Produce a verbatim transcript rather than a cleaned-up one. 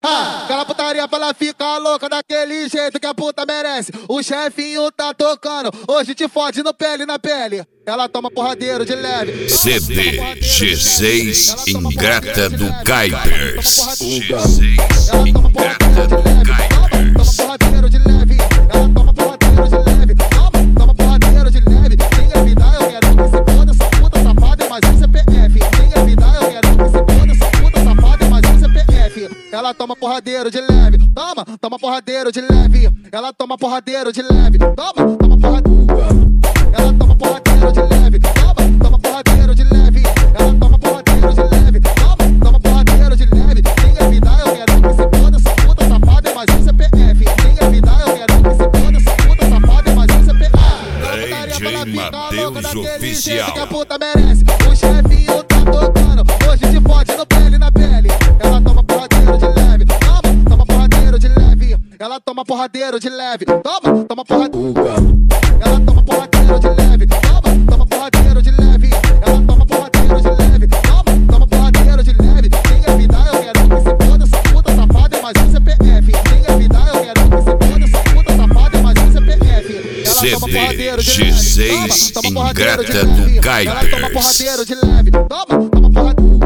Ah, aquela putaria pra ela ficar louca daquele jeito que a puta merece. O chefinho tá tocando, hoje te fode no pele na pele. Ela toma porradeiro de leve. C D G seis Ingrata do Kuipers. Ela toma porradeiro de leve. Toma porradeiro de leve. Ela toma porradeiro de leve. Toma, toma porradeiro de leve. Quem evitar eu quero que se foda essa puta safada é mais um C P F. Quem evitar eu quero que se foda essa puta safada é mais um C P F. Ela toma porradeiro de leve. Toma, toma porradeiro de leve. Ela toma porradeiro de leve. Toma, toma porradeiro. Ela toma porradeiro de leve. Toma, toma porradeiro de leve. Ela toma porradeiro de leve. Toma, toma porradeiro de leve. Quem evitar eu quero que se foda essa puta safada é mais um C P F. Quem evitar eu quero que se foda essa puta safada é mais um C P F. D J Matheus Oficial. Que a puta merece. O chefinho tá tocando, hoje te fode no pele na pele. Ela toma porradeiro de leve. Toma, toma porradeiro de leve. Ela toma porradeiro de leve. Toma, toma porradeiro. Ela toma porradeiro de leve. Toma, toma porradeiro de leve. Ela toma porradeiro de leve. Toma, toma porradeiro de leve. Quem evitar eu quero que se foda essa puta safada é mais um C P F. Quem evitar eu quero que se foda essa puta safada é mais um C P F. C D G seis Ingrata do Kuipers. Ela toma porradeiro de leve. Toma, toma porradeiro.